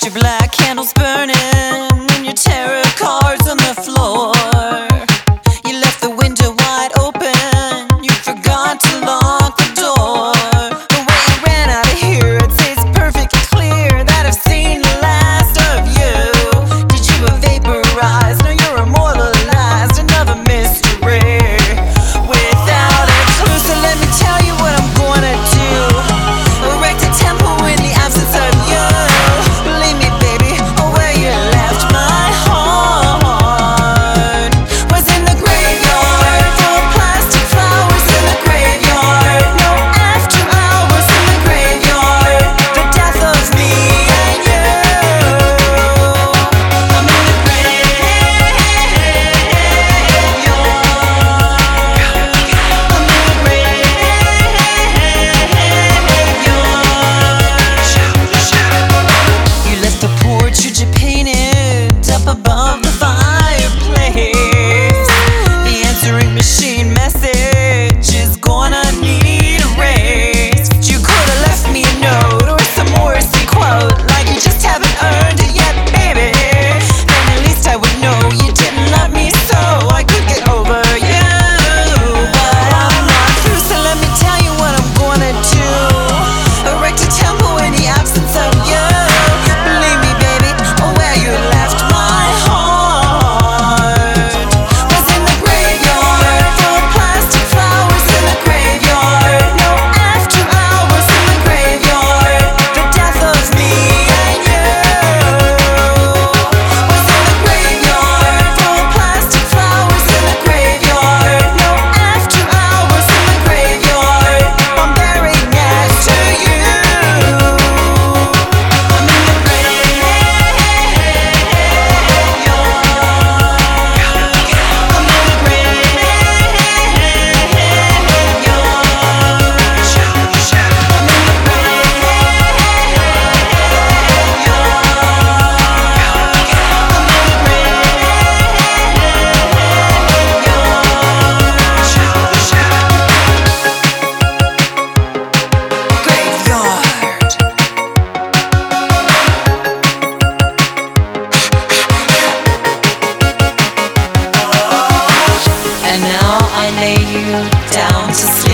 your black candles burning and your tarot cards on the floor. You left the window wide open, you forgot to lock the door. The way you ran out of here, it tastes perfectly clear that I've seen the last of you. Did you vaporize? No, you're immortalized, another mystery without a clue. So let me tell you what I'm gonna do. Erect a temple in the absence of you. Believe me, baby, where you left my heart was in the graveyard, full of plastic flowers in the graveyard. No after hours in the graveyard, the death of me and you. I'm in the graveyard. I'm in the graveyard. You left the portrait you painted up above the fireplace. The answering machine message is gonna need erased. You could have left me a note or some Morrissey quote, like you just haven't earned it yet, baby. Then at least I would know you didn't love me, so I could get over you. But I'm not through, so let me tell you what I'm gonna do. Erect a temple in the absence of you. Believe me, baby, where you left my heart was in the graveyard, full of plastic flowers in the graveyard. No after hours in the graveyard, the death of me and you was in the graveyard, full of plastic flowers in the graveyard. No after hours in the graveyard, I'm buried next to you. I'm in the graveyard. I'm in the And now I lay you down to sleep.